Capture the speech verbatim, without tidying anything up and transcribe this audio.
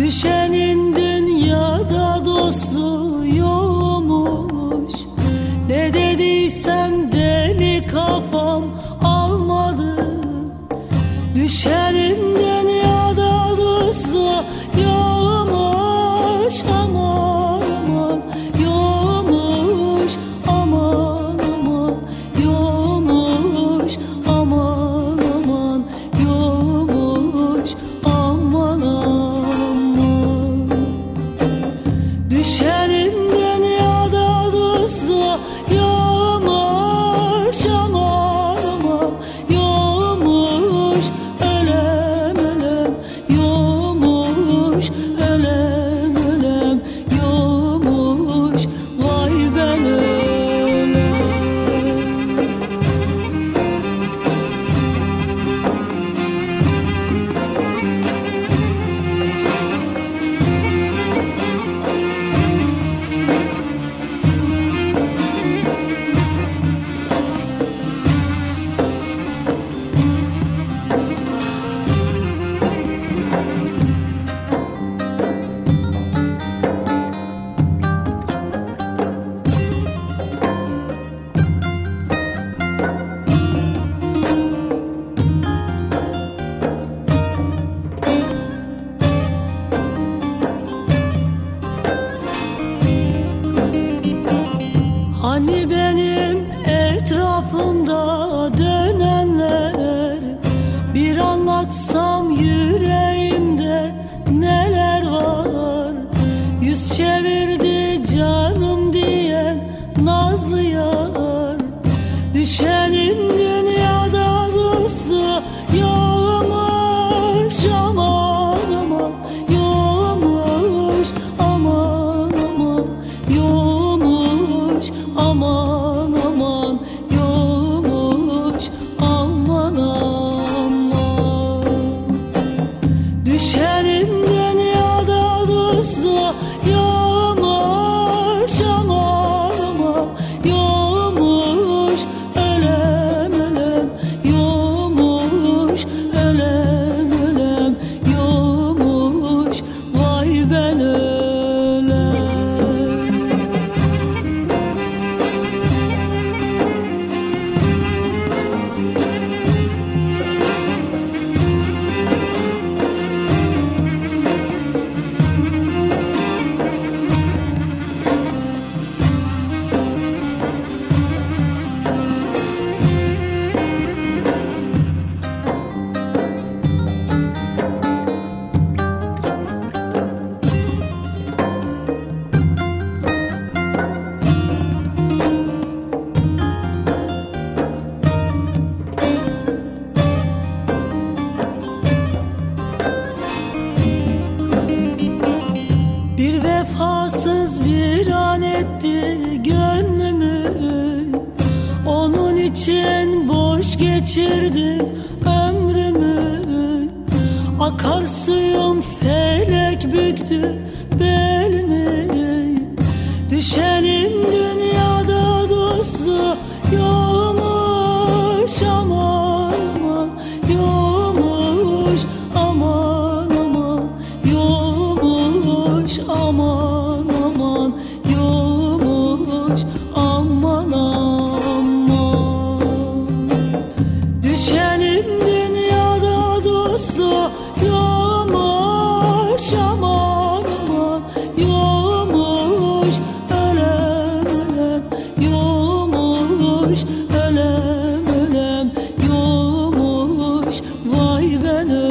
Düşenin dünyada dostu yokmuş. Ne dediysem deli kafam almadı. Düşenin dünyada dostu yokmuş. Aman aman yokmuş. Aman aman yokmuş. Aman aman yokmuş. Aman aman. Düşenin dünyada dostu yokmuş. Aman aman yokmuş. Ölem ölem yokmuş. Ölem ölem yokmuş. Vay ben ölem. Hani benim etrafımda dönenler, bir anlatsam yüreğimde neler var. Yüz çevirdi canım diyen nazlı yar. Düşenin dünyada dostu yokmuş. Aman aman yokmuş. Aman aman yokmuş. Aman aman yokmuş. Aman aman. Düşenin dünyada dostu yokmuş. Aman aman yokmuş. Ölem ölem yokmuş. Ölem ölem yokmuş. Vay ben ölem. Bir vefasız bir an etti gönlümü. Onun için boş geçirdim ömrümü. Akarsuyum felek büktü belimi. Düşenin dünyada dostu yokmuş. Aman aman yokmuş. Aman aman yokmuş. Aman aman yokmuş. Aman aman. Düşenin dünyada dostu yokmuş. Aman aman yokmuş. Ölem ölem yokmuş. Ölem ölem yokmuş. Vay ben ölem.